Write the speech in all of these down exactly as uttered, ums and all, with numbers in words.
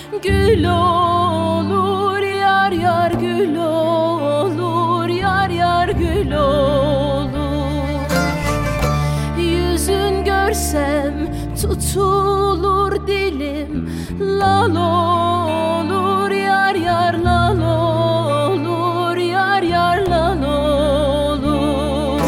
gül olur, yar yar gül olur, yar yar gül olur. Yüzün görsem tutulur dilim, lal olur, yar yar lal olur, yar yar lal olur.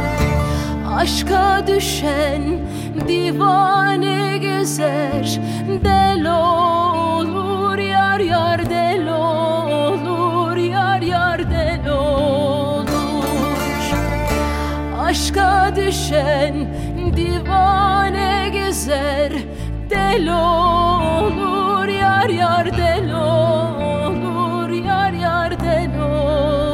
Aşka düşen divane gezer, del olur, yar yar del olur, yar yar del olur. Aşka düşen divane gezer, del olur, yar yar del olur, yar yar del olur.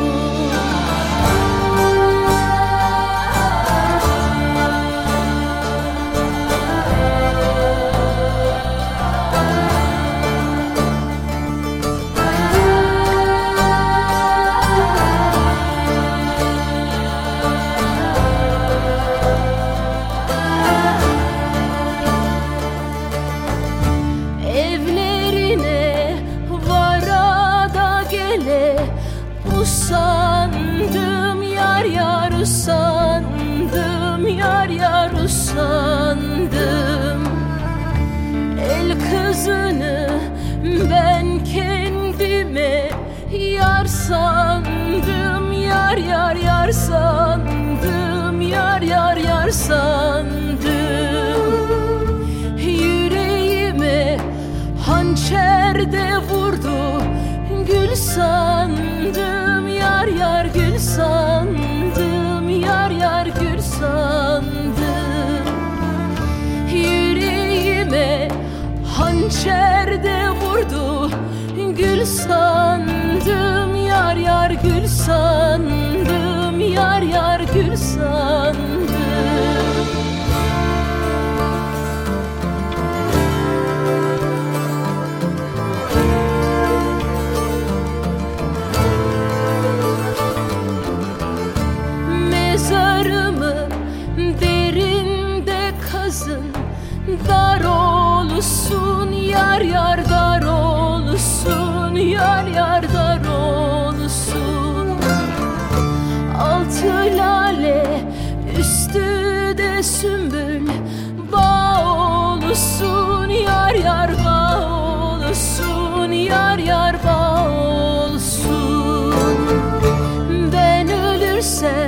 Usandım yar yar usandım, yar yar usandım. El kızını ben kendime yar sandım, yar yar yar sandım, yar yar yar sandım. Yüreğime hançer de vurdu, gül sandım, yar yar gül sandım, yar yar gül sandım. Yüreğime hançer de vurdu, gül sandım, yar yar gül sandım, yar yar gül sandım. Mezarımı derinde kazın, dar olsun, yar yar dar olsun, yar yar dar olsun. Altı lale üstü de sümbül, bağ olsun, yar yar bağ olsun, yar yar bağ olsun. Ben ölürsem